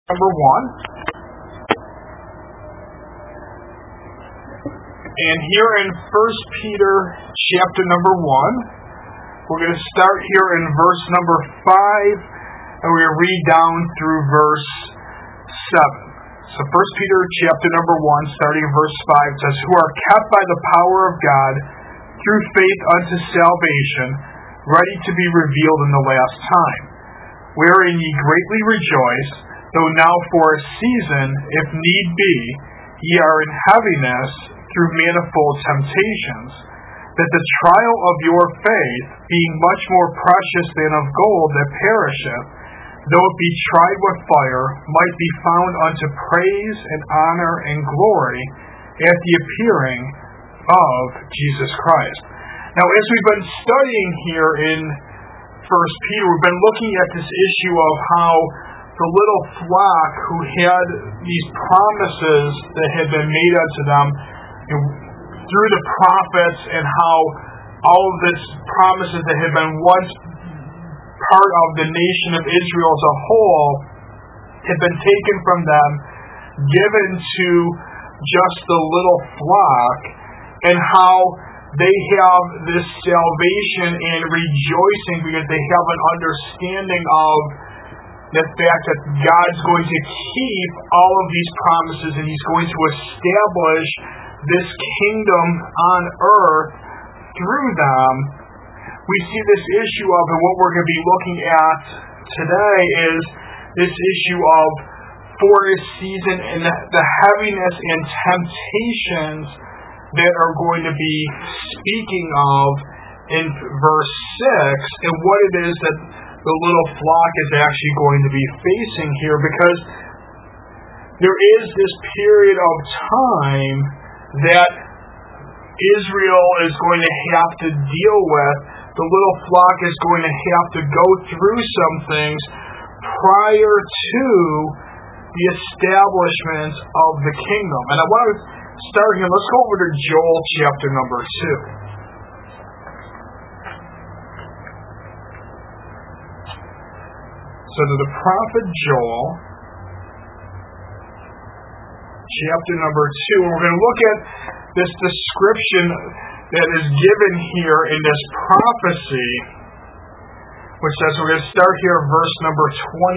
Number 1. And here in 1 Peter chapter number 1, we're going to start here in verse number 5, and we're going to read down through verse 7. So 1 Peter chapter number 1, starting in verse 5, says, "Who are kept by the power of God through faith unto salvation, ready to be revealed in the last time, wherein ye greatly rejoice, though now for a season, if need be, ye are in heaviness through manifold temptations, that the trial of your faith, being much more precious than of gold that perisheth, though it be tried with fire, might be found unto praise and honor and glory at the appearing of Jesus Christ." Now, as we've been studying here in 1 Peter, we've been looking at this issue of how the little flock who had these promises that had been made unto them through the prophets, and how all of these promises that had been once part of the nation of Israel as a whole had been taken from them, given to just the little flock, and how they have this salvation and rejoicing because they have an understanding of the fact that God's going to keep all of these promises, and He's going to establish this kingdom on earth through them. We see this issue of, and what we're going to be looking at today is this issue of for a season and the heaviness and temptations that are going to be speaking of in verse 6, and what it is that the little flock is actually going to be facing here, because there is this period of time that Israel is going to have to deal with. The little flock is going to have to go through some things prior to the establishment of the kingdom. And I want to start here. Let's go over to Joel chapter number 2. So to the prophet Joel, chapter number 2, and we're going to look at this description that is given here in this prophecy, which says, we're going to start here at verse number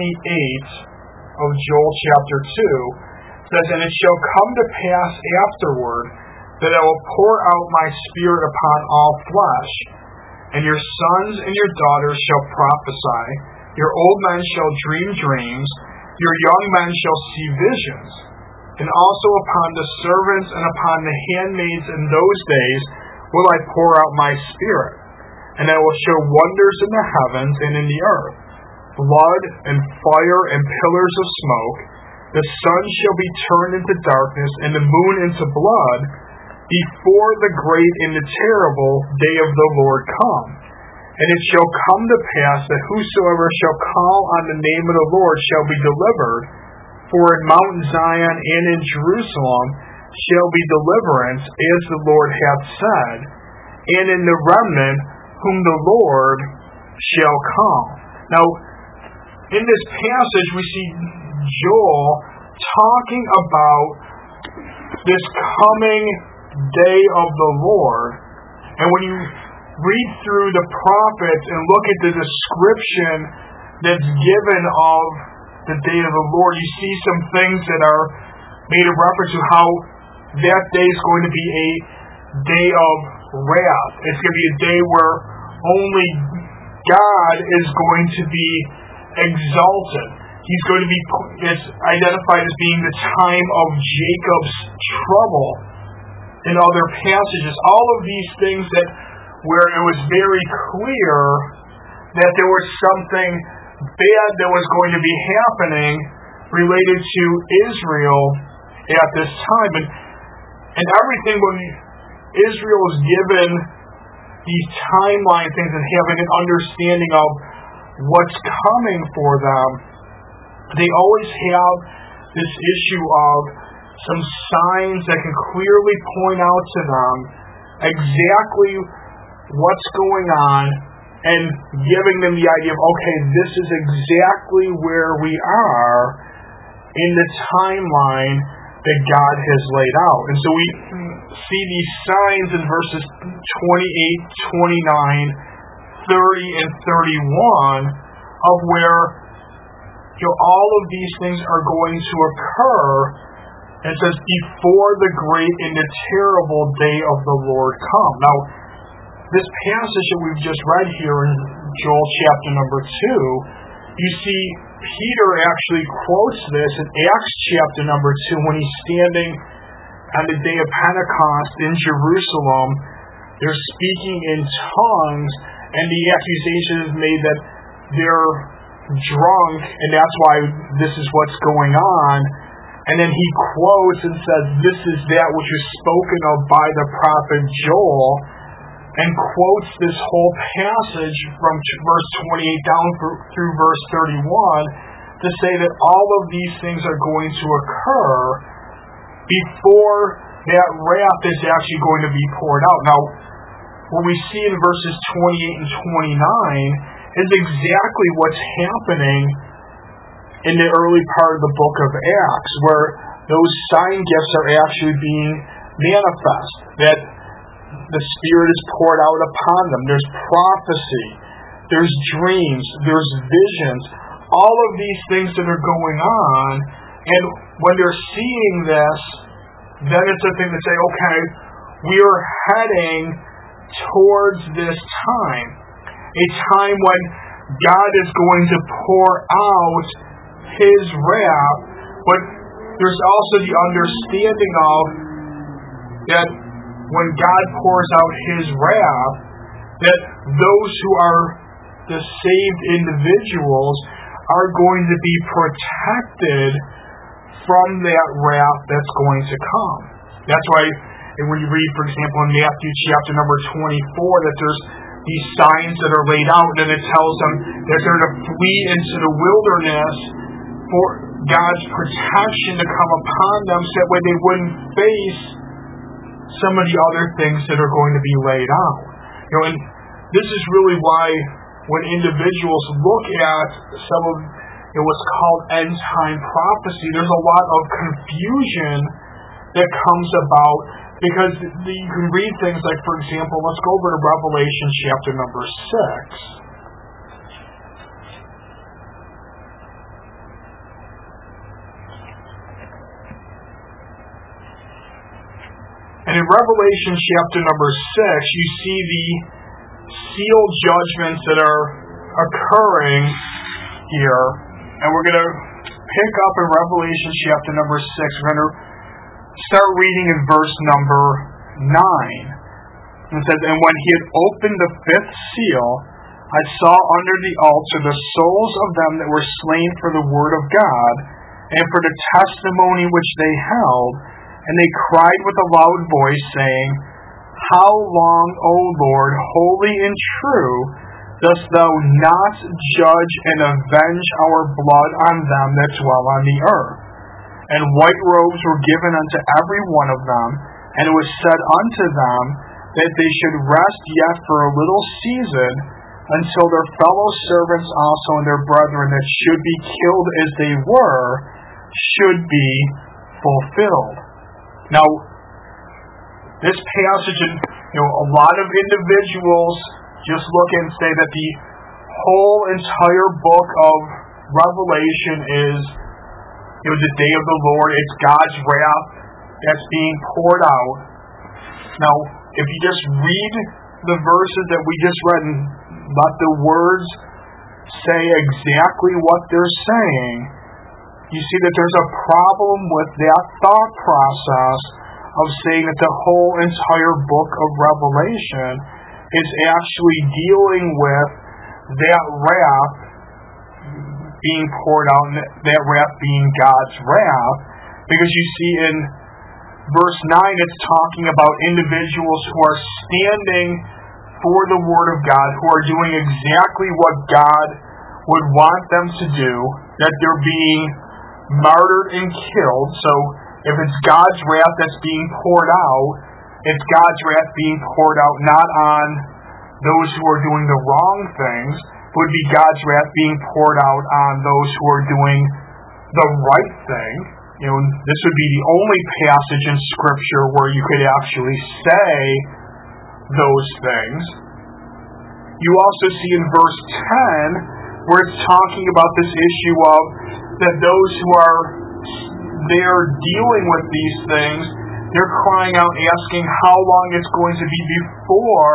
28 of Joel chapter 2. It says, "And it shall come to pass afterward that I will pour out my spirit upon all flesh, and your sons and your daughters shall prophesy, your old men shall dream dreams, your young men shall see visions. And also upon the servants and upon the handmaids in those days will I pour out my spirit. And I will show wonders in the heavens and in the earth, blood and fire and pillars of smoke. The sun shall be turned into darkness and the moon into blood before the great and the terrible day of the Lord come. And it shall come to pass that whosoever shall call on the name of the Lord shall be delivered. For in Mount Zion and in Jerusalem shall be deliverance, as the Lord hath said, and in the remnant whom the Lord shall call." Now, in this passage, we see Joel talking about this coming day of the Lord. And when you read through the prophets and look at the description that's given of the day of the Lord, you see some things that are made a reference to how that day is going to be a day of wrath. It's going to be a day where only God is going to be exalted. He's going to be identified as being the time of Jacob's trouble in other passages. All of these things that where it was very clear that there was something bad that was going to be happening related to Israel at this time. And everything, when Israel is given these timeline things and having an understanding of what's coming for them, they always have this issue of some signs that can clearly point out to them exactly what's going on, and giving them the idea of, okay, this is exactly where we are, in the timeline that God has laid out. And so we see these signs in verses 28, 29, 30, and 31 of where all of these things are going to occur. And it says, before the great and the terrible day of the Lord come. Now, this passage that we've just read here in Joel chapter number 2, you see Peter actually quotes this in Acts chapter number 2 when he's standing on the day of Pentecost in Jerusalem. They're speaking in tongues, and the accusation is made that they're drunk, and that's why this is what's going on. And then he quotes and says, this is that which was spoken of by the prophet Joel, and quotes this whole passage from verse 28 down through verse 31 to say that all of these things are going to occur before that wrath is actually going to be poured out. Now, what we see in verses 28 and 29 is exactly what's happening in the early part of the book of Acts, where those sign gifts are actually being manifest, that the Spirit is poured out upon them. There's prophecy, there's dreams, there's visions, all of these things that are going on. And when they're seeing this, then it's a thing to say, okay, we are heading towards this time, a time when God is going to pour out His wrath, but there's also the understanding of that when God pours out His wrath, that those who are the saved individuals are going to be protected from that wrath that's going to come. That's why when you read, for example, in Matthew chapter number 24, that there's these signs that are laid out, and it tells them that they're to flee into the wilderness for God's protection to come upon them, so that way they wouldn't face some of the other things that are going to be laid out. And this is really why when individuals look at some of what's called end time prophecy, there's a lot of confusion that comes about, because you can read things like, for example, let's go over to Revelation chapter number 6. And in Revelation chapter number 6, you see the sealed judgments that are occurring here. And we're going to pick up in Revelation chapter number 6. We're going to start reading in verse number 9. And it says, and when he had opened the fifth seal, I saw under the altar the souls of them that were slain for the word of God, and for the testimony which they held. And they cried with a loud voice, saying, How long, O Lord, holy and true, dost thou not judge and avenge our blood on them that dwell on the earth? And white robes were given unto every one of them, and it was said unto them that they should rest yet for a little season, until their fellow servants also and their brethren that should be killed as they were, should be fulfilled. Now, this passage, and a lot of individuals just look and say that the whole entire book of Revelation is the day of the Lord. It's God's wrath that's being poured out. Now, if you just read the verses that we just read and let the words say exactly what they're saying, you see that there's a problem with that thought process of saying that the whole entire book of Revelation is actually dealing with that wrath being poured out, and that wrath being God's wrath. Because you see in verse 9, it's talking about individuals who are standing for the Word of God, who are doing exactly what God would want them to do, that they're being martyred and killed. So if it's God's wrath that's being poured out, it's God's wrath being poured out not on those who are doing the wrong things, but would be God's wrath being poured out on those who are doing the right thing. This would be the only passage in Scripture where you could actually say those things. You also see in verse 10 where it's talking about this issue of that those who are there dealing with these things, they're crying out, asking how long it's going to be before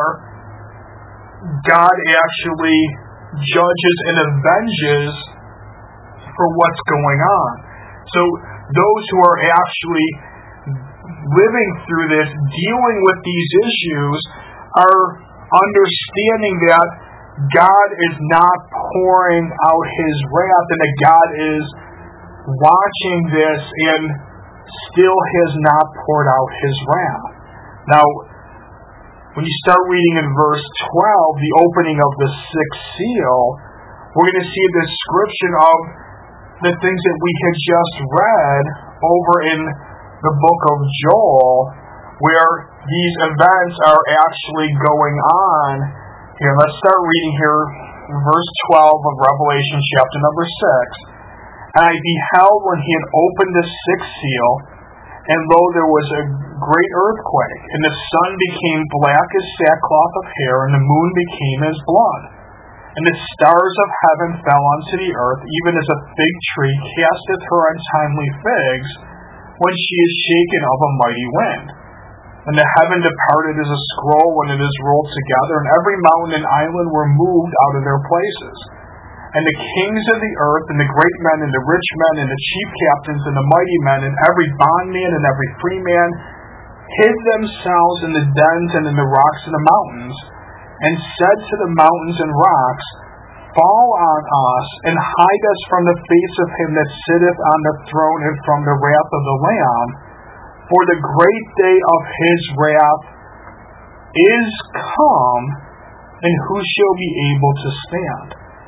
God actually judges and avenges for what's going on. So those who are actually living through this, dealing with these issues, are understanding that God is not pouring out His wrath, and that God is watching this and still has not poured out His wrath. Now, when you start reading in verse 12, the opening of the sixth seal, we're going to see a description of the things that we had just read over in the book of Joel, where these events are actually going on. Here, let's start reading here, verse 12 of Revelation chapter number 6. And I beheld when he had opened the sixth seal, and lo, there was a great earthquake, and the sun became black as sackcloth of hair, and the moon became as blood. And the stars of heaven fell unto the earth, even as a fig tree casteth her untimely figs, when she is shaken of a mighty wind. And the heaven departed as a scroll when it is rolled together, and every mountain and island were moved out of their places. And the kings of the earth, and the great men, and the rich men, and the chief captains, and the mighty men, and every bondman, and every free man, hid themselves in the dens and in the rocks of the mountains, and said to the mountains and rocks, Fall on us, and hide us from the face of him that sitteth on the throne, and from the wrath of the Lamb. For the great day of his wrath is come, and who shall be able to stand?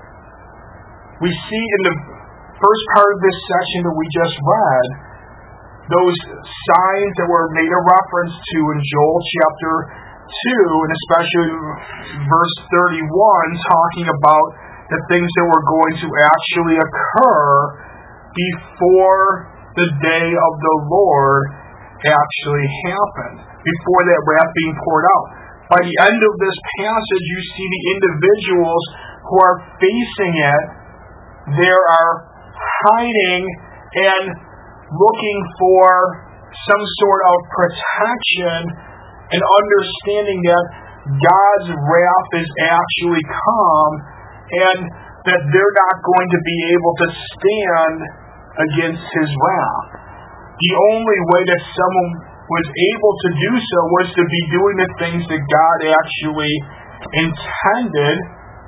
We see in the first part of this section that we just read, those signs that were made a reference to in Joel chapter 2, and especially verse 31, talking about the things that were going to actually occur before the day of the Lord actually happened, before that wrath being poured out. By the end of this passage, you see the individuals who are facing it. They are hiding and looking for some sort of protection and understanding that God's wrath is actually come and that they're not going to be able to stand against His wrath. The only way that someone was able to do so was to be doing the things that God actually intended,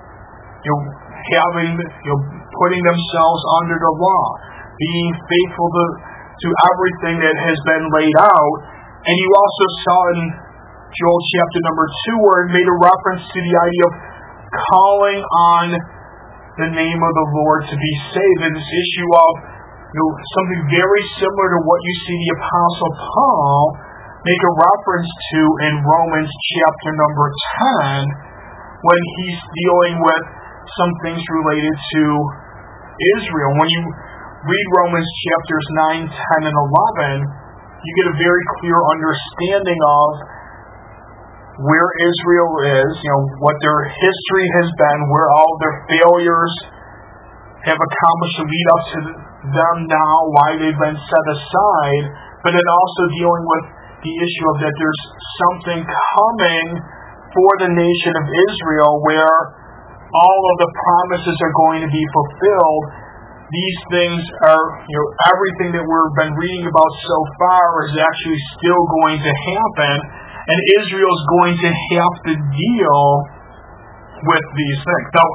putting themselves under the law, being faithful to everything that has been laid out. And you also saw in Joel chapter number 2 where it made a reference to the idea of calling on the name of the Lord to be saved. And this issue of something very similar to what you see the Apostle Paul make a reference to in Romans chapter number 10 when he's dealing with some things related to Israel. When you read Romans chapters 9, 10, and 11, you get a very clear understanding of where Israel is, what their history has been, where all their failures have accomplished to lead up to them now, why they've been set aside, but then also dealing with the issue of that there's something coming for the nation of Israel where all of the promises are going to be fulfilled. These things are, everything that we've been reading about so far is actually still going to happen, and Israel is going to have to deal with these things. Now,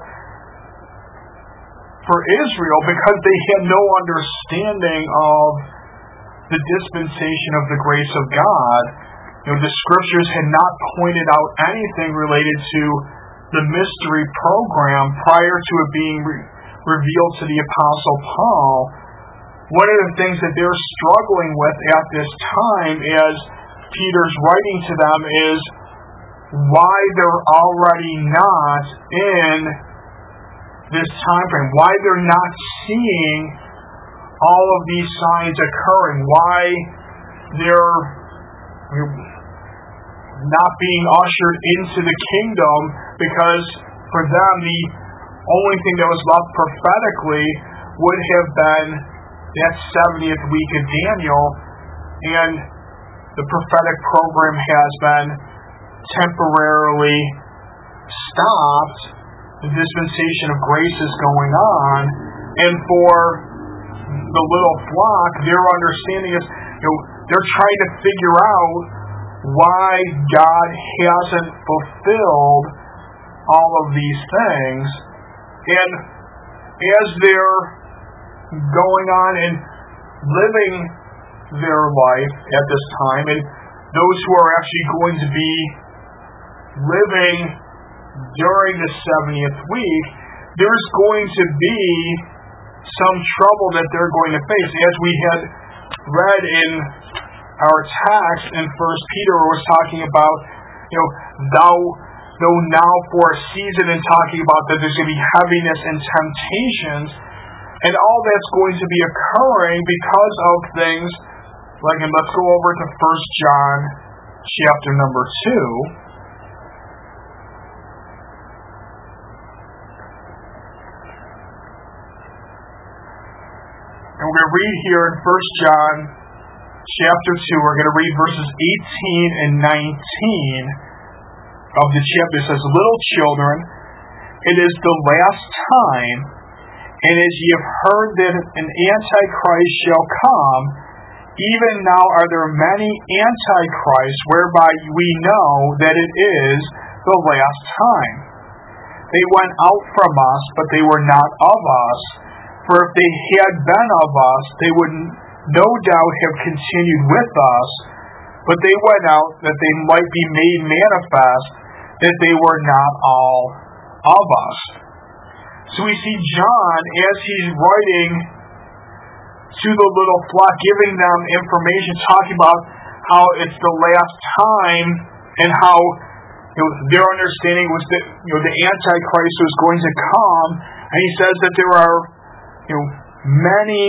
for Israel, because they had no understanding of the dispensation of the grace of God, the Scriptures had not pointed out anything related to the mystery program prior to it being revealed to the Apostle Paul. One of the things that they're struggling with at this time as Peter's writing to them is why they're already not in this time frame, why they're not seeing all of these signs occurring, why they're not being ushered into the kingdom, because for them the only thing that was left prophetically would have been that 70th week of Daniel, and the prophetic program has been temporarily stopped. The dispensation of grace is going on, and for the little flock, their understanding is, they're trying to figure out why God hasn't fulfilled all of these things. And as they're going on and living their life at this time, and those who are actually going to be living during the 70th week, there's going to be some trouble that they're going to face. As we had read in our text in 1 Peter, where it was talking about, though now for a season, and talking about that there's going to be heaviness and temptations, and all that's going to be occurring because of things like, and let's go over to 1 John chapter number 2. And we're going to read here in 1 John chapter 2, we're going to read verses 18 and 19 of the chapter. It says, "Little children, it is the last time, and as ye have heard that an Antichrist shall come, even now are there many Antichrists, whereby we know that it is the last time. They went out from us, but they were not of us. For if they had been of us, they would no doubt have continued with us. But they went out that they might be made manifest that they were not all of us." So we see John, as he's writing to the little flock, giving them information, talking about how it's the last time, and how their understanding was that the Antichrist was going to come, and he says that there are many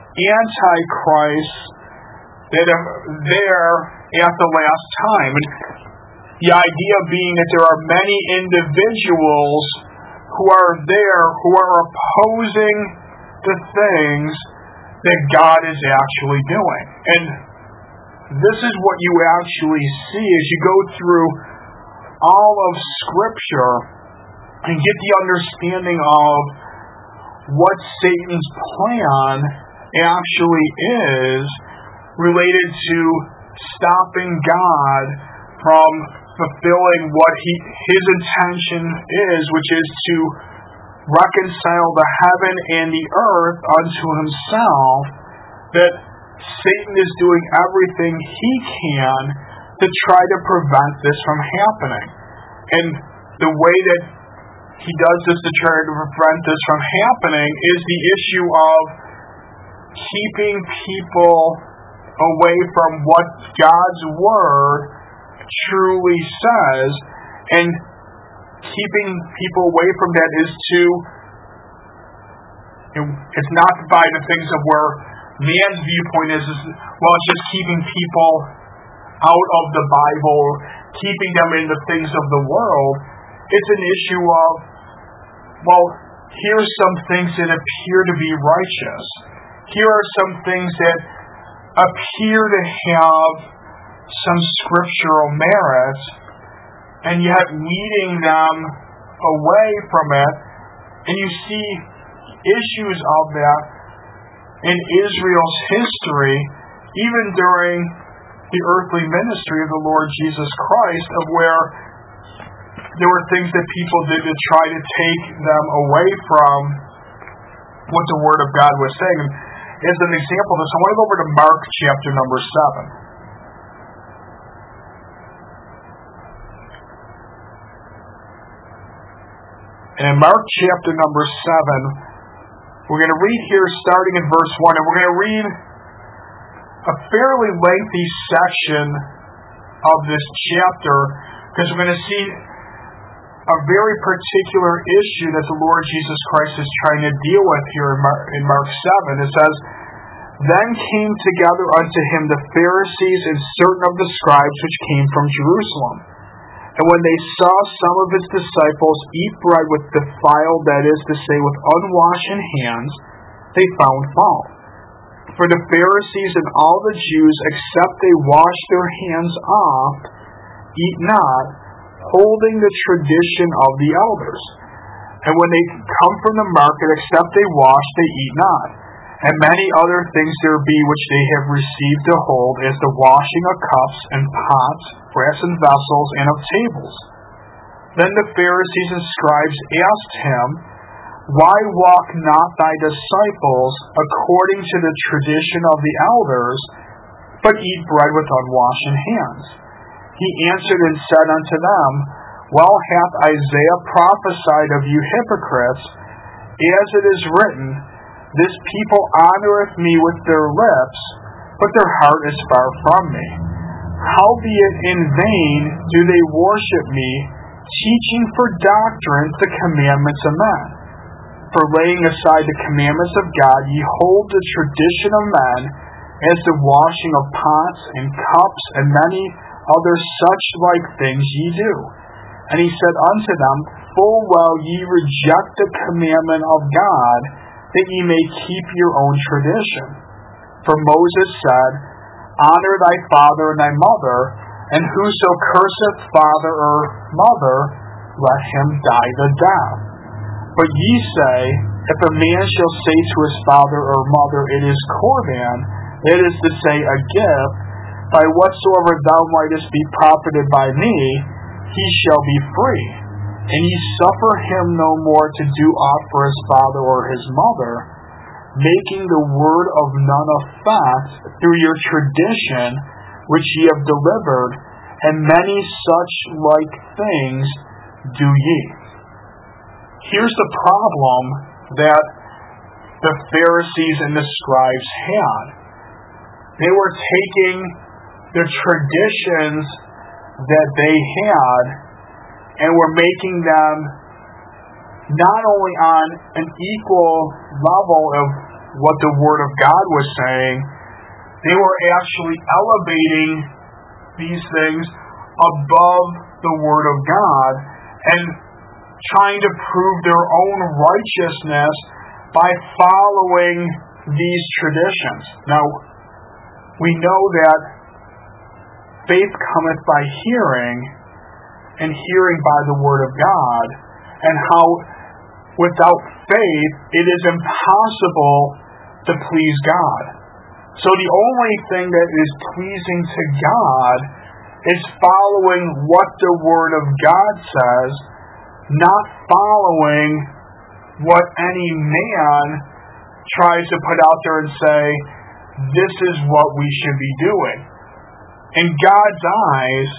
Antichrists that are there at the last time. And the idea being that there are many individuals who are there who are opposing the things that God is actually doing. And this is what you actually see as you go through all of Scripture and get the understanding of what Satan's plan actually is related to stopping God from fulfilling what his intention is, which is to reconcile the heaven and the earth unto himself. That Satan is doing everything he can to try to prevent this from happening. And the way that he does this to try to prevent this from happening is the issue of keeping people away from what God's Word truly says, and keeping people away from that is to, it's not by the things of where man's viewpoint is it's just keeping people out of the Bible, keeping them in the things of the world. It's an issue of, here's some things that appear to be righteous. Here are some things that appear to have some scriptural merit, and yet leading them away from it. And you see issues of that in Israel's history, even during the earthly ministry of the Lord Jesus Christ, of where there were things that people did to try to take them away from what the Word of God was saying. And as an example of this, I want to go over to Mark chapter number 7. And in Mark chapter number 7, we're going to read here starting in verse 1, and we're going to read a fairly lengthy section of this chapter, because we're going to see a very particular issue that the Lord Jesus Christ is trying to deal with here in Mark 7. It says, Then came together unto him the Pharisees and certain of the scribes which came from Jerusalem. And when they saw some of his disciples eat bread with defiled, that is to say, with unwashed hands, they found fault. For the Pharisees and all the Jews, except they wash their hands oft, eat not, holding the tradition of the elders. And when they come from the market, except they wash, they eat not. And many other things there be which they have received to hold, as the washing of cups and pots, brassen vessels, and of tables. Then the Pharisees and scribes asked him, Why walk not thy disciples according to the tradition of the elders, but eat bread with unwashed hands? He answered and said unto them, Well hath Isaiah prophesied of you hypocrites, as it is written, This people honoreth me with their lips, but their heart is far from me. Howbeit in vain do they worship me, teaching for doctrines the commandments of men. For laying aside the commandments of God, ye hold the tradition of men, as the washing of pots and cups, and many other such like things ye do. And he said unto them, Full well ye reject the commandment of God, that ye may keep your own tradition. For Moses said, Honor thy father and thy mother, and whoso curseth father or mother, let him die the death. But ye say, If a man shall say to his father or mother, It is Corban, that is to say, a gift, by whatsoever thou mightest be profited by me, he shall be free. And ye suffer him no more to do aught for his father or his mother, making the word of none effect through your tradition which ye have delivered, and many such like things do ye. Here's the problem that the Pharisees and the scribes had. They were taking the traditions that they had and were making them not only on an equal level of what the Word of God was saying, they were actually elevating these things above the Word of God and trying to prove their own righteousness by following these traditions. Now, we know that faith cometh by hearing, and hearing by the Word of God, and how without faith it is impossible to please God. So the only thing that is pleasing to God is following what the Word of God says, not following what any man tries to put out there and say, this is what we should be doing. In God's eyes,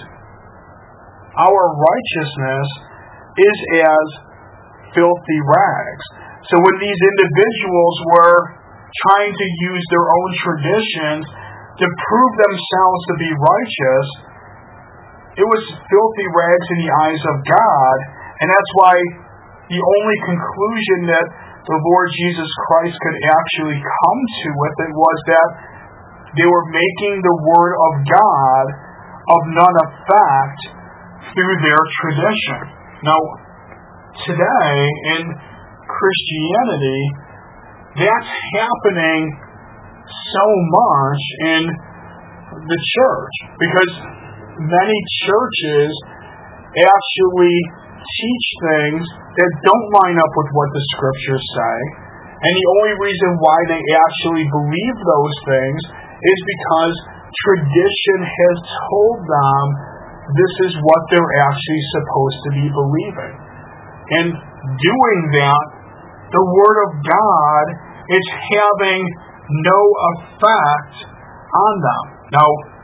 our righteousness is as filthy rags. So when these individuals were trying to use their own traditions to prove themselves to be righteous, it was filthy rags in the eyes of God, and that's why the only conclusion that the Lord Jesus Christ could actually come to with it was that they were making the Word of God of none effect through their tradition. Now, today in Christianity, that's happening so much in the church, because many churches actually teach things that don't line up with what the Scriptures say, and the only reason why they actually believe those things is because tradition has told them this is what they're actually supposed to be believing. And doing that, the Word of God is having no effect on them. Now,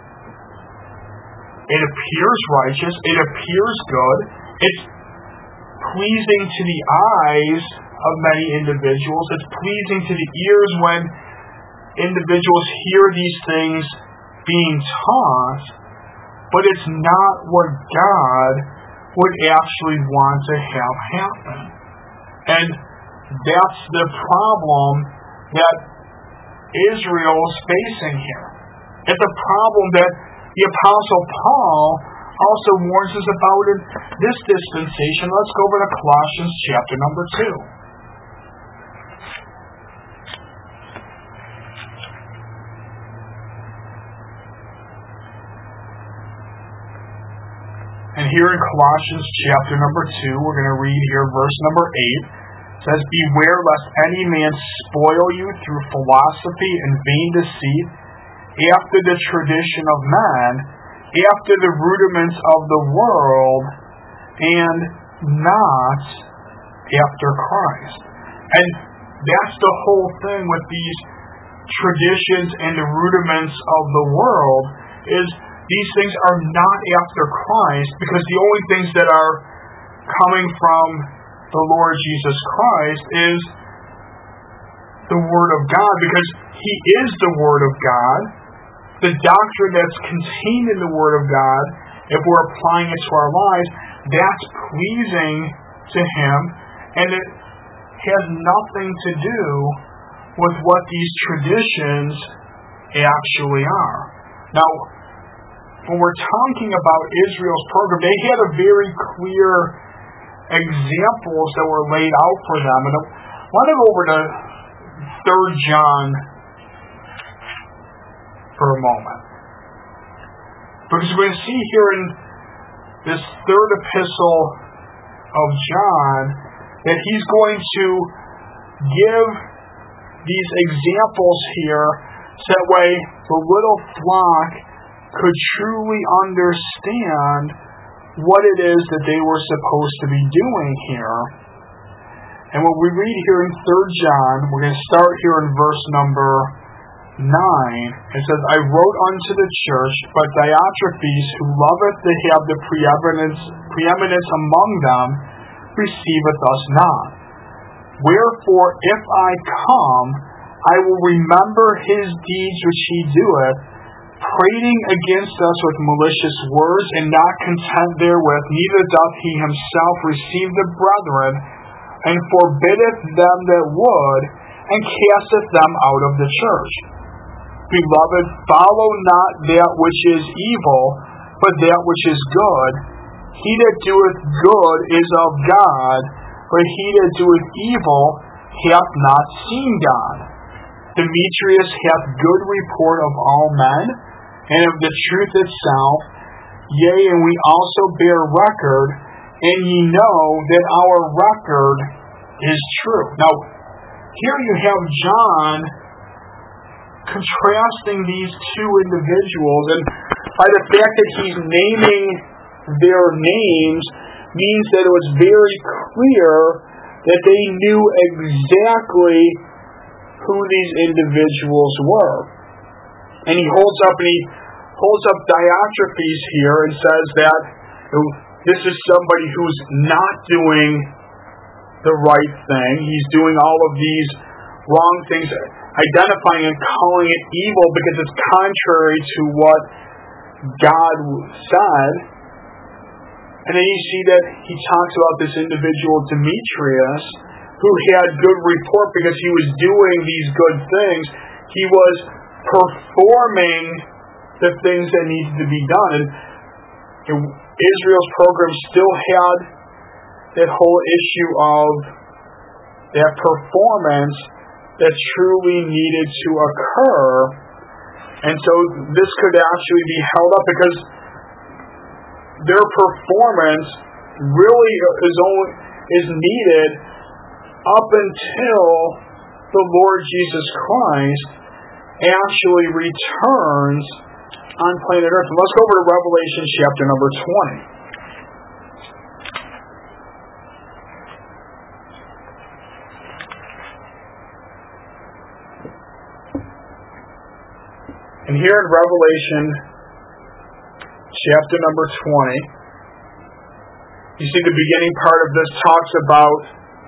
it appears righteous, it appears good, it's pleasing to the eyes of many individuals, it's pleasing to the ears when individuals hear these things being taught, but it's not what God would actually want to have happen. And that's the problem that Israel is facing here. It's a problem that the Apostle Paul also warns us about in this dispensation. Let's go over to Colossians chapter number 2. And here in Colossians chapter number 2, we're going to read here verse number 8. It says, "Beware lest any man spoil you through philosophy and vain deceit, after the tradition of men, after the rudiments of the world, and not after Christ." And that's the whole thing with these traditions and the rudiments of the world, is these things are not after Christ, because the only things that are coming from the Lord Jesus Christ is the Word of God, because He is the Word of God. The doctrine that's contained in the Word of God, if we're applying it to our lives, that's pleasing to Him, and it has nothing to do with what these traditions actually are. Now, when we're talking about Israel's program, they had a very clear examples that were laid out for them. And I want to go over to 3 John for a moment. Because we're going to see here in this third epistle of John that he's going to give these examples here so that way the little flock could truly understand what it is that they were supposed to be doing here. And what we read here in 3 John, we're going to start here in verse number 9. It says, "I wrote unto the church, but Diotrephes, who loveth to have the preeminence among them, receiveth us not. Wherefore, if I come, I will remember his deeds which he doeth, prating against us with malicious words, and not content therewith, neither doth he himself receive the brethren, and forbiddeth them that would, and casteth them out of the church. Beloved, follow not that which is evil, but that which is good. He that doeth good is of God, but he that doeth evil hath not seen God. Demetrius hath good report of all men, and of the truth itself. Yea, and we also bear record, and ye know that our record is true." Now, here you have John contrasting these two individuals, and by the fact that he's naming their names means that it was very clear that they knew exactly who these individuals were. And he holds up Diotrephes here and says that this is somebody who's not doing the right thing. He's doing all of these wrong things, identifying and calling it evil because it's contrary to what God said. And then you see that he talks about this individual, Demetrius, who had good report because he was doing these good things. He was performing the things that needed to be done. And Israel's program still had that whole issue of that performance that truly needed to occur. And so this could actually be held up because their performance really is needed up until the Lord Jesus Christ actually returns on planet Earth. And let's go over to Revelation chapter number 20. And here in Revelation chapter number 20, you see the beginning part of this talks about,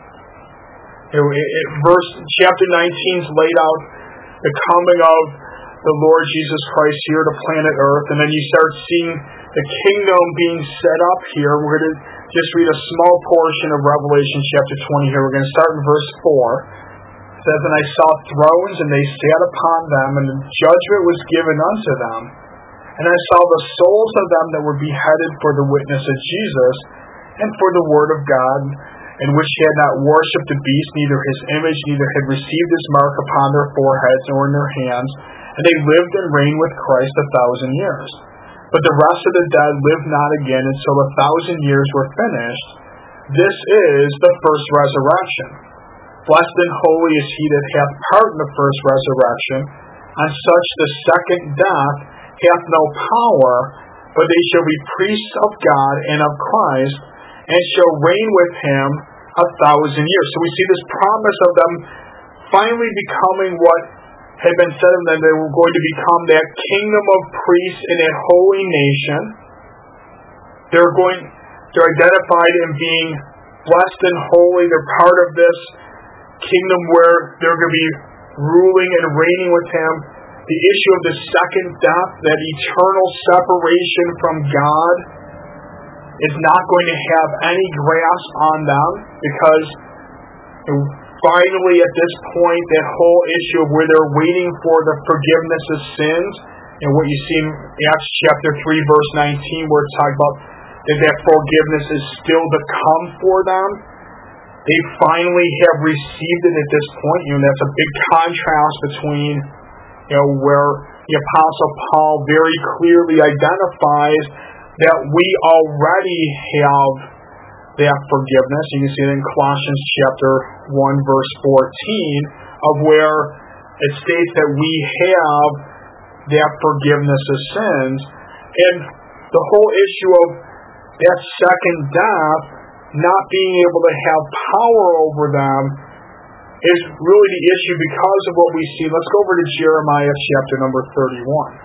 chapter 19 is laid out the coming of the Lord Jesus Christ here to planet Earth, and then you start seeing the kingdom being set up here. We're going to just read a small portion of Revelation chapter 20 here. We're going to start in verse 4. It says, and I saw thrones, and they sat upon them, and judgment was given unto them. And I saw the souls of them that were beheaded for the witness of Jesus, and for the word of God, and which had not worshipped the beast, neither his image, neither had received his mark upon their foreheads or in their hands. And they lived and reigned with Christ 1,000 years. But the rest of the dead lived not again until 1,000 years were finished. This is the first resurrection. Blessed and holy is he that hath part in the first resurrection. On such the second death hath no power, but they shall be priests of God and of Christ, and shall reign with him 1,000 years. So we see this promise of them finally becoming what had been said of them. They were going to become that kingdom of priests in a holy nation. They're identified in being blessed and holy. They're part of this kingdom where they're going to be ruling and reigning with him. The issue of the second death, that eternal separation from God, is not going to have any grasp on them, because finally at this point, that whole issue of where they're waiting for the forgiveness of sins, and what you see in Acts chapter 3 verse 19, where it talks about that forgiveness is still to come for them. They finally have received it at this point. That's a big contrast between where the Apostle Paul very clearly identifies that we already have that forgiveness. You can see it in Colossians chapter 1 verse 14, of where it states that we have that forgiveness of sins. And the whole issue of that second death not being able to have power over them is really the issue because of what we see. Let's go over to Jeremiah chapter number 31.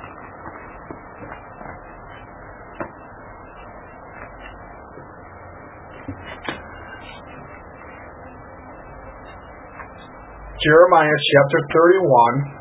Jeremiah chapter 31.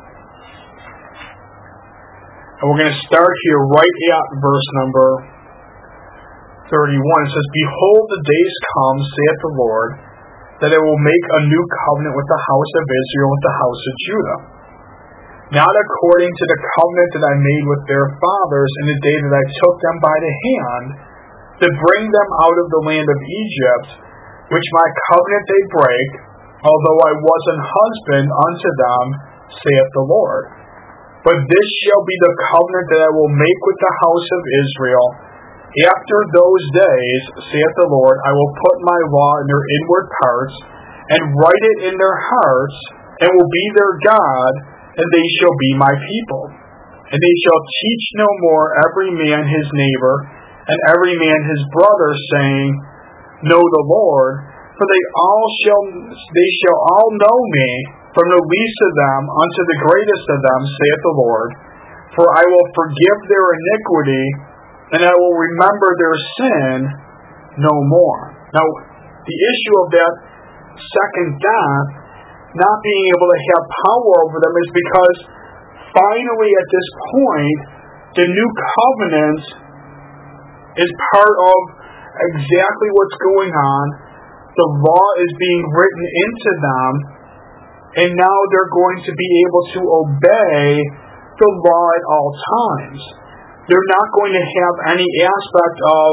And we're going to start here right at verse number 31. It says, Behold, the days come, saith the Lord, that I will make a new covenant with the house of Israel, with the house of Judah. Not according to the covenant that I made with their fathers in the day that I took them by the hand, to bring them out of the land of Egypt, which my covenant they break, although I was an husband unto them, saith the Lord. But this shall be the covenant that I will make with the house of Israel. After those days, saith the Lord, I will put my law in their inward parts, and write it in their hearts, and will be their God, and they shall be my people. And they shall teach no more every man his neighbor, and every man his brother, saying, Know the Lord, for they shall all know me, from the least of them unto the greatest of them, saith the Lord. For I will forgive their iniquity, and I will remember their sin no more. Now, the issue of that second death not being able to have power over them is because finally at this point, the new covenant is part of exactly what's going on. The law is being written into them, and now they're going to be able to obey the law at all times. They're not going to have any aspect of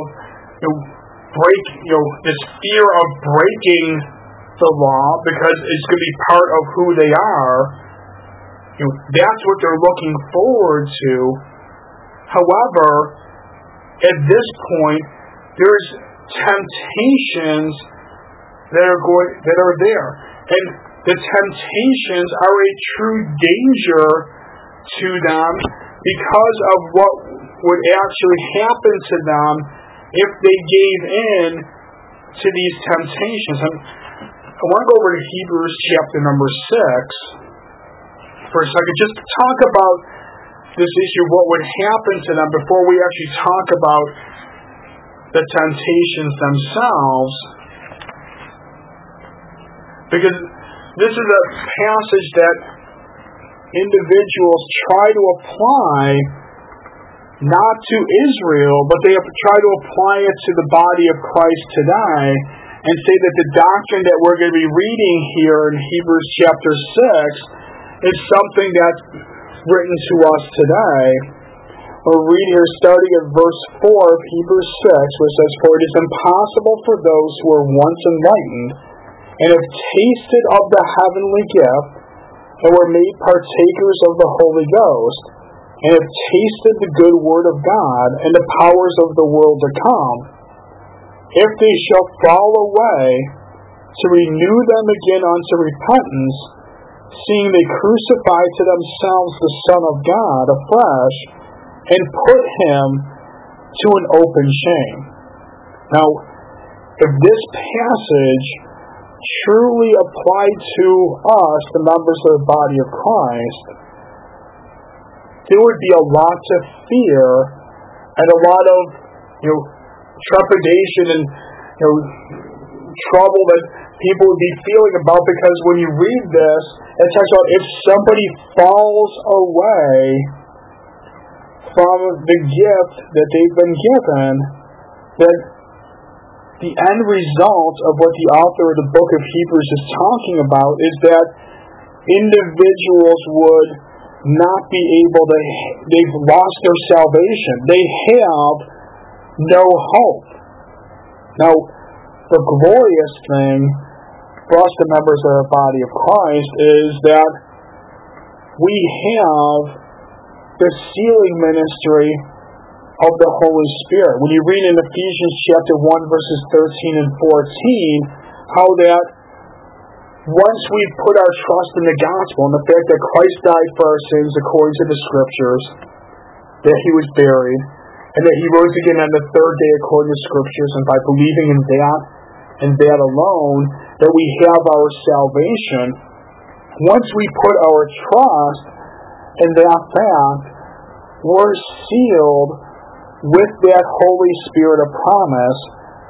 this fear of breaking the law, because it's going to be part of who they are. That's what they're looking forward to. However, at this point, there's temptations that are there, and the temptations are a true danger to them because of what would actually happen to them if they gave in to these temptations. And I want to go over to Hebrews chapter number 6 for a second, just to talk about this issue of what would happen to them before we actually talk about the temptations themselves. Because this is a passage that individuals try to apply not to Israel, but they try to apply it to the body of Christ today. and say that the doctrine that we're going to be reading here in Hebrews chapter 6 is something that's written to us today. We'll read here starting at verse 4 of Hebrews 6, where it says, "For it is impossible for those who are once enlightened and have tasted of the heavenly gift and were made partakers of the Holy Ghost and have tasted the good word of God and the powers of the world to come, if they shall fall away, to renew them again unto repentance, seeing they crucify to themselves the Son of God afresh, and put him to an open shame." Now, if this passage truly applied to us, the members of the body of Christ, there would be a lot to fear and a lot of trepidation and trouble that people would be feeling about, because when you read this, it talks about if somebody falls away from the gift that they've been given, that the end result of what the author of the book of Hebrews is talking about is that individuals would not be able to, they've lost their salvation. They have no hope. Now, the glorious thing for us, the members of the body of Christ, is that we have the sealing ministry of the Holy Spirit. When you read in Ephesians chapter 1, verses 13 and 14, how that once we put our trust in the gospel and the fact that Christ died for our sins according to the Scriptures, that he was buried, and that he rose again on the third day according to the Scriptures, and by believing in that and that alone, that we have our salvation. Once we put our trust in that fact, we're sealed with that Holy Spirit of promise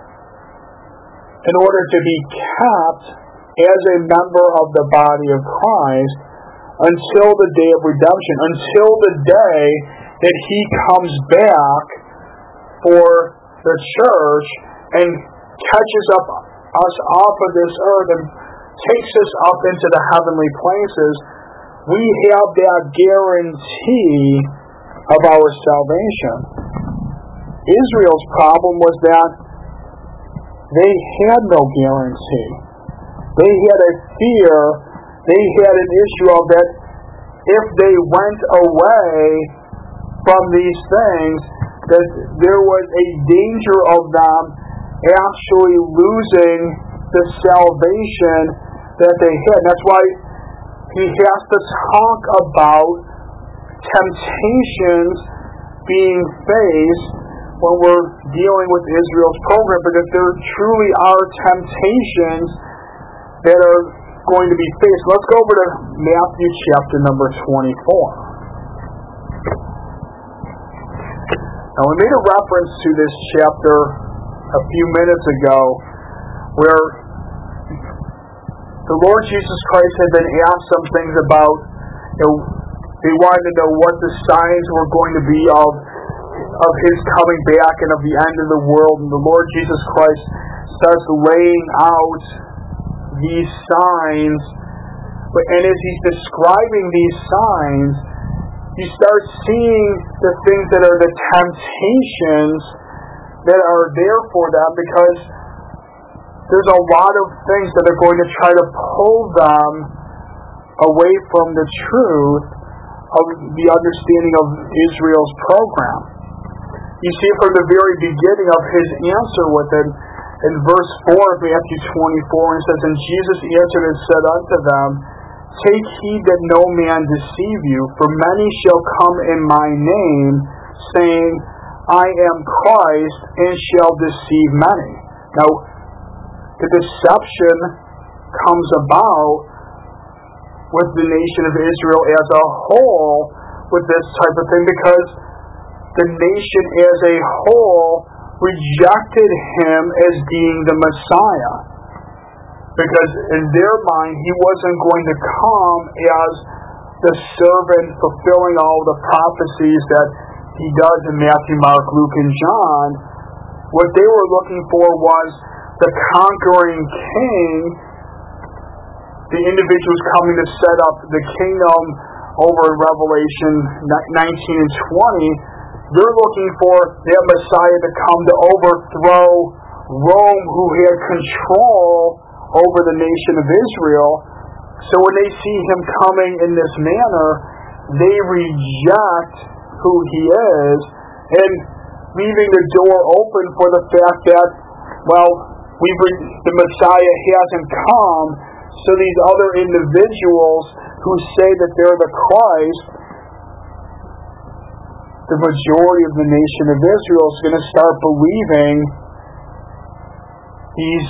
in order to be kept as a member of the body of Christ until the day of redemption, until the day that he comes back for the church and catches us off of this earth and takes us up into the heavenly places. We have that guarantee of our salvation. Israel's problem was that they had no guarantee. They had a fear, they had an issue of that if they went away from these things, that there was a danger of them actually losing the salvation that they had. That's why he has to talk about temptations being faced when we're dealing with Israel's program, because there truly are temptations that are going to be faced. Let's go over to Matthew chapter number 24. Now, we made a reference to this chapter a few minutes ago where the Lord Jesus Christ had been asked some things about, they wanted to know what the signs were going to be of his coming back and of the end of the world. And the Lord Jesus Christ starts laying out these signs. And as he's describing these signs, you start seeing the things that are the temptations that are there for them, because there's a lot of things that are going to try to pull them away from the truth of the understanding of Israel's program. You see from the very beginning of his answer with it, in verse 4 of Matthew 24, it says, "And Jesus answered and said unto them, Take heed that no man deceive you, for many shall come in my name, saying, I am Christ, and shall deceive many." Now, the deception comes about with the nation of Israel as a whole with this type of thing, because the nation as a whole rejected him as being the Messiah. Because in their mind, he wasn't going to come as the servant fulfilling all the prophecies that he does in Matthew, Mark, Luke, and John. What they were looking for was the conquering king, the individuals coming to set up the kingdom over in Revelation 19 and 20, they're looking for that Messiah to come to overthrow Rome, who had control over the nation of Israel. So when they see him coming in this manner, they reject who he is, and leaving the door open for the fact that, well, the Messiah hasn't come, so these other individuals who say that they're the Christ, the majority of the nation of Israel is going to start believing these,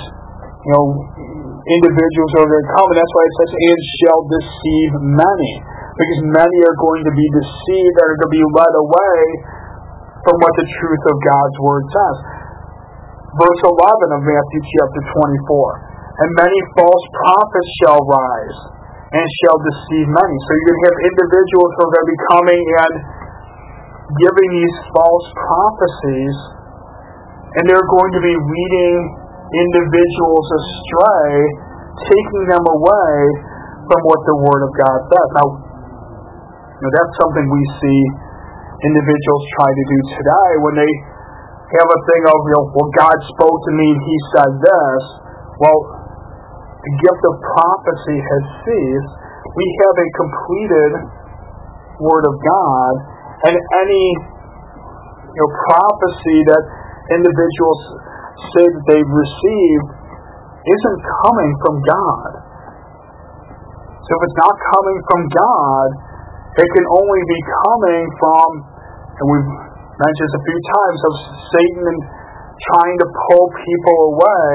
individuals are going to come, and that's why it says, and shall deceive many, because many are going to be deceived and are going to be led away from what the truth of God's Word says. Verse 11 of Matthew chapter 24, and many false prophets shall rise, and shall deceive many. So you're going to have individuals who are going to be coming and giving these false prophecies, and they're going to be leading individuals astray, taking them away from what the Word of God says. Now that's something we see individuals try to do today when they have a thing of, well, God spoke to me and He said this. Well, the gift of prophecy has ceased. We have a completed Word of God, and any prophecy that individuals say that they've received isn't coming from God. So if it's not coming from God, it can only be coming from, and we've mentioned this a few times, of Satan and trying to pull people away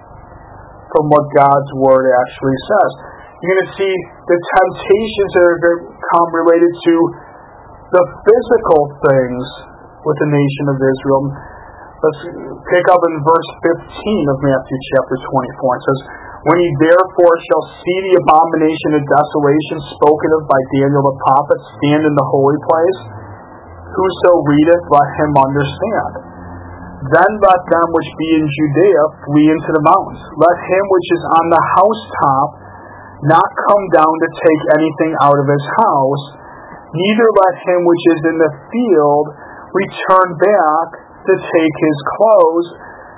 from what God's Word actually says. You're going to see the temptations that are going to come related to the physical things with the nation of Israel. Let's pick up in verse 15 of Matthew chapter 24. It says, when ye therefore shall see the abomination of desolation spoken of by Daniel the prophet stand in the holy place, whoso readeth, let him understand. Then let them which be in Judea flee into the mountains. Let him which is on the housetop not come down to take anything out of his house, neither let him which is in the field return back to take his clothes.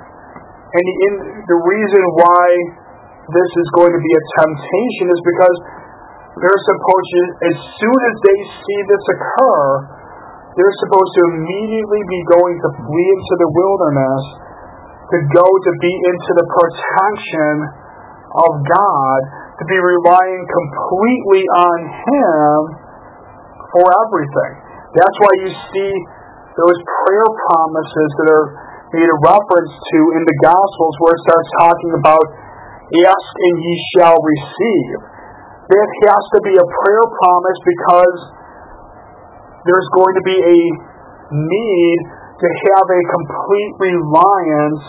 And the reason why this is going to be a temptation is because they're supposed to, as soon as they see this occur, they're supposed to immediately be going to flee into the wilderness, to go to be into the protection of God, to be relying completely on Him for everything. That's why you see those prayer promises that are made a reference to in the Gospels, where it starts talking about ask and ye shall receive. That has to be a prayer promise because there's going to be a need to have a complete reliance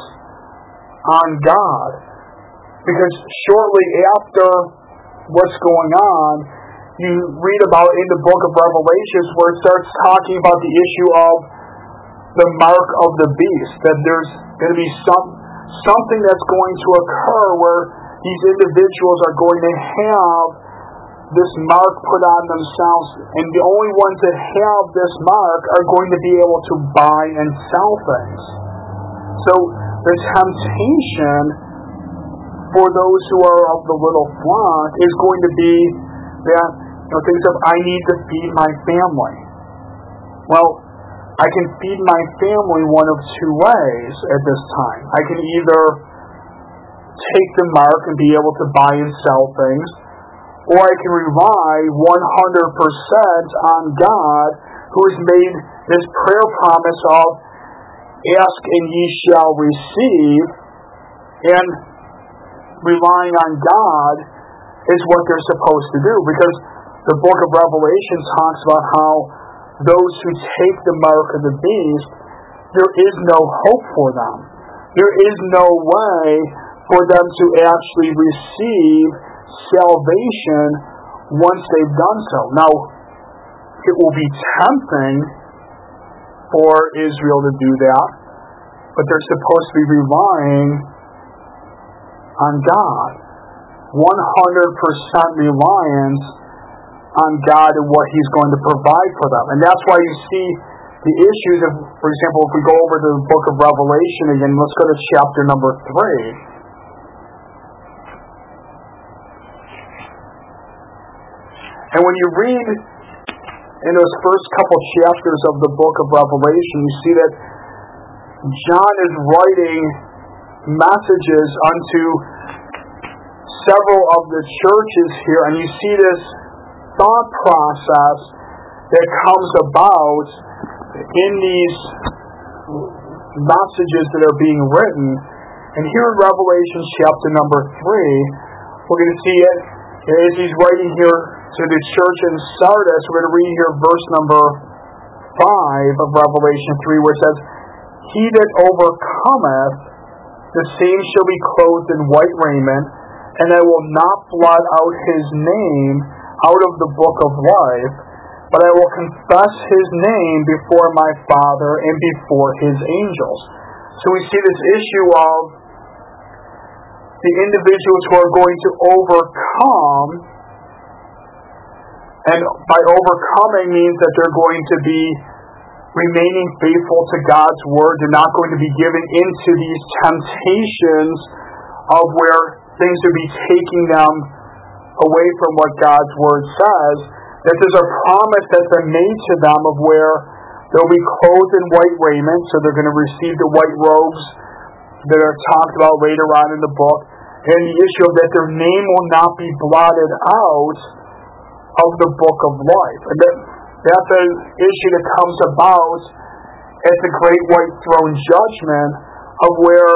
on God. Because shortly after what's going on, you read about in the book of Revelations where it starts talking about the issue of the mark of the beast, that there's going to be something that's going to occur where these individuals are going to have this mark put on themselves, and the only ones that have this mark are going to be able to buy and sell things. So the temptation for those who are of the little flock is going to be that things of, I need to feed my family. Well, I can feed my family one of two ways at this time. I can either take the mark and be able to buy and sell things, or I can rely 100% on God, who has made this prayer promise of ask and ye shall receive, and relying on God is what they're supposed to do, because the book of Revelation talks about how those who take the mark of the beast, there is no hope for them. There is no way for them to actually receive salvation once they've done so. Now, it will be tempting for Israel to do that, but they're supposed to be relying on God. 100% reliance on God and what He's going to provide for them. And that's why you see the issues of, for example, if we go over to the book of Revelation again, let's go to chapter number 3. And when you read in those first couple chapters of the book of Revelation, you see that John is writing messages unto several of the churches here, and you see this thought process that comes about in these messages that are being written. And here in Revelation chapter number 3, we're going to see it as he's writing here to the church in Sardis. We're going to read here verse number 5 of Revelation 3, where it says, "He that overcometh, the same shall be clothed in white raiment, and I will not blot out his name out of the book of life, but I will confess his name before my Father and before his angels." So we see this issue of the individuals who are going to overcome, and by overcoming means that they're going to be remaining faithful to God's word. They're not going to be given into these temptations of where things would be taking them away from what God's word says. That there's a promise that's been made to them of where they'll be clothed in white raiment, so they're going to receive the white robes that are talked about later on in the book, and the issue of that their name will not be blotted out of the book of life. And that's an issue that comes about at the great white throne judgment, of where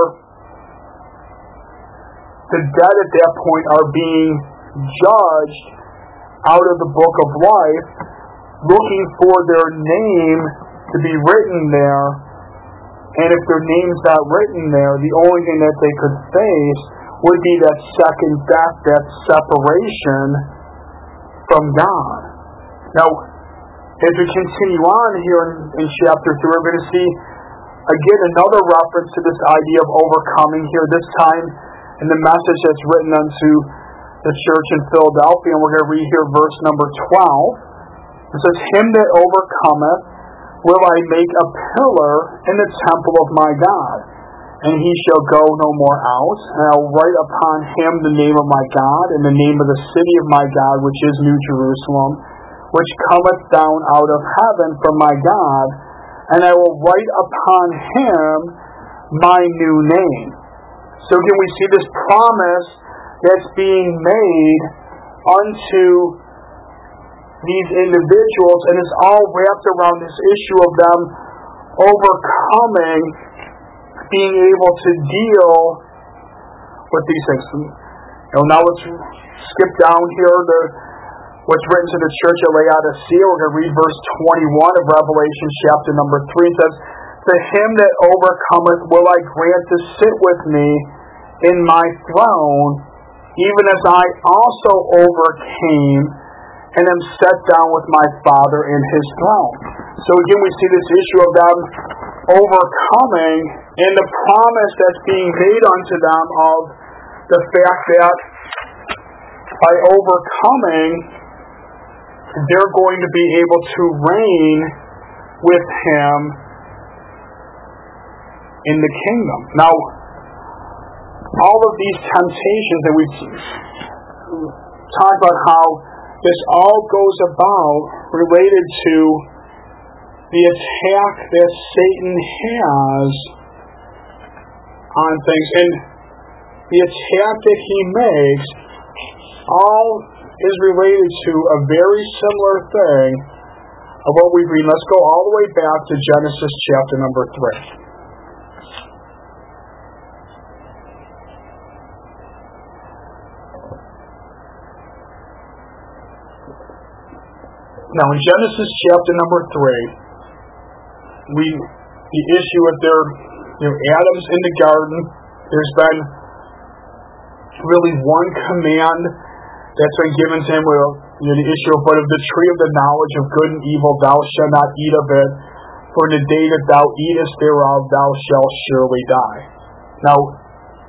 the dead at that point are being judged out of the book of life, looking for their name to be written there. And if their name's not written there, the only thing that they could face would be that second death, that separation from God. Now, as we continue on here in chapter 3, we're going to see again another reference to this idea of overcoming here, this time in the message that's written unto the church in Philadelphia. And we're going to read here verse number 12. It says, "Him that overcometh will I make a pillar in the temple of my God, and he shall go no more out. And I will write upon him the name of my God, and the name of the city of my God, which is New Jerusalem, which cometh down out of heaven from my God, and I will write upon him my new name." So again, we see this promise that's being made unto these individuals, and it's all wrapped around this issue of them overcoming, being able to deal with these things. Now let's skip down here what's written to the church at Laodicea. We're going to read verse 21 of Revelation chapter number 3. It says, "To him that overcometh will I grant to sit with me in my throne, even as I also overcame and am set down with my Father in his throne." So again, we see this issue of them overcoming and the promise that's being made unto them of the fact that by overcoming, they're going to be able to reign with him in the kingdom. Now, all of these temptations that we've talked about, how this all goes about related to the attack that Satan has on things. And the attack that he makes all is related to a very similar thing of what we read. Let's go all the way back to Genesis chapter number 3. Now, in Genesis chapter number 3, the issue with Adam's in the garden, there's been really one command that's been given to him, the issue of, "But of the tree of the knowledge of good and evil thou shalt not eat of it, for in the day that thou eatest thereof thou shalt surely die." Now,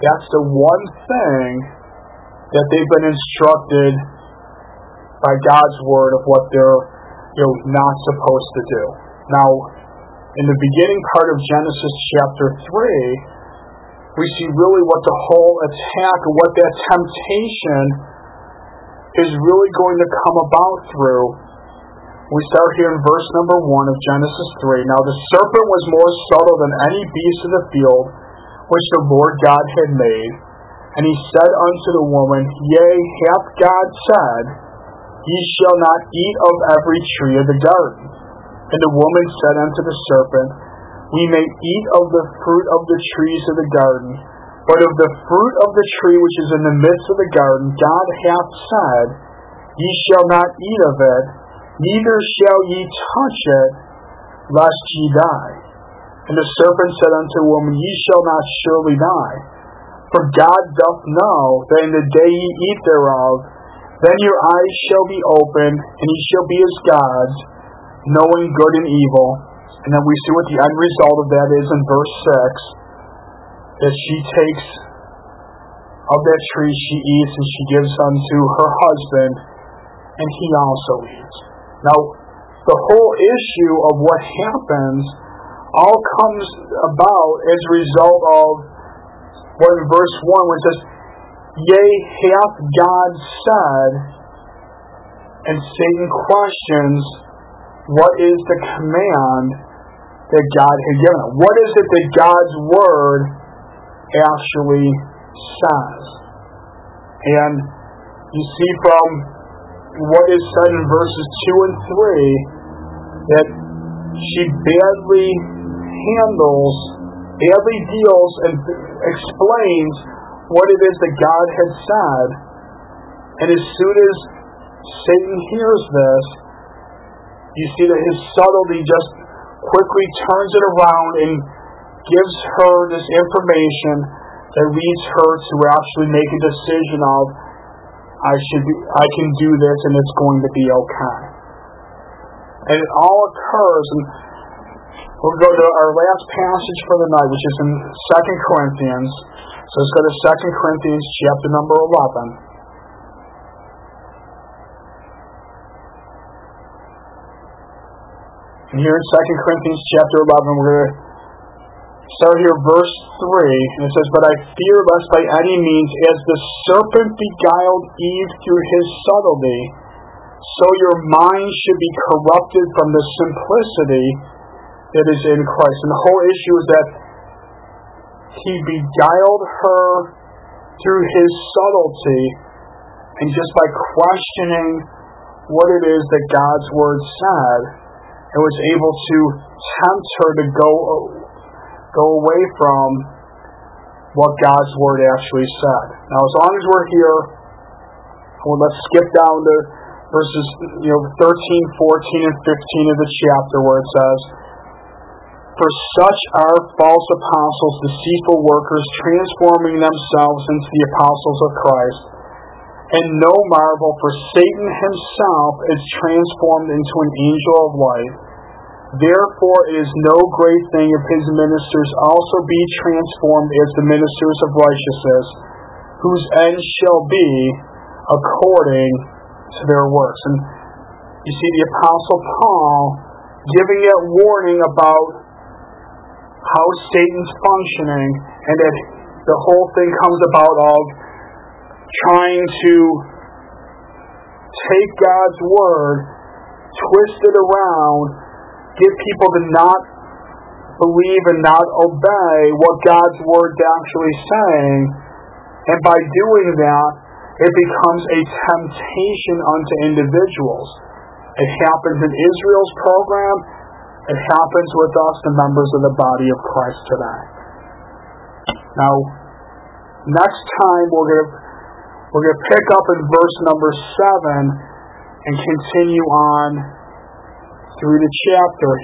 That's the one thing that they've been instructed by God's word of what they're not supposed to do. Now, in the beginning part of Genesis chapter 3, we see really what the whole attack and what that temptation is really going to come about through. We start here in verse number 1 of Genesis 3. Now the serpent was more subtle than any beast of the field which the Lord God had made. And he said unto the woman, Yea, hath God said, Ye shall not eat of every tree of the garden? And the woman said unto the serpent, We may eat of the fruit of the trees of the garden, but of the fruit of the tree which is in the midst of the garden, God hath said, Ye shall not eat of it, neither shall ye touch it, lest ye die. And the serpent said unto the woman, Ye shall not surely die. For God doth know that in the day ye eat thereof, then your eyes shall be opened, and ye shall be as gods, knowing good and evil. And then we see what the end result of that is in verse 6, that she takes of that tree, she eats, and she gives unto her husband, and he also eats. Now, the whole issue of what happens all comes about as a result of what in verse 1 when it says, Yea, hath God said, and Satan questions, what is the command that God had given him? What is it that God's word actually says? And you see from what is said in verses 2 and 3 that she badly deals and explains what it is that God had said. And as soon as Satan hears this, you see that his subtlety just quickly turns it around and gives her this information that leads her to actually make a decision of, I can do this and it's going to be okay. And it all occurs, and we'll go to our last passage for the night, which is in 2 Corinthians. So let's go to 2 Corinthians chapter number 11. And here in 2 Corinthians chapter 11, we're going to start here verse 3. And it says, But I fear lest by any means, as the serpent beguiled Eve through his subtlety, so your mind should be corrupted from the simplicity that is in Christ. And the whole issue is that he beguiled her through his subtlety, and just by questioning what it is that God's word said, it was able to tempt her to go away from what God's word actually said. Now, as long as we're here, let's skip down to verses 13, 14, and 15 of the chapter where it says, For such are false apostles, deceitful workers, transforming themselves into the apostles of Christ. And no marvel, for Satan himself is transformed into an angel of light. Therefore it is no great thing if his ministers also be transformed as the ministers of righteousness, whose end shall be according to their works. And you see the Apostle Paul giving that warning about how Satan's functioning, and that the whole thing comes about of trying to take God's word, twist it around, get people to not believe and not obey what God's word is actually saying, and by doing that, it becomes a temptation unto individuals. It happens in Israel's program. It happens with us, the members of the body of Christ today. Now, next time we're going to pick up in verse number 7 and continue on through the chapter.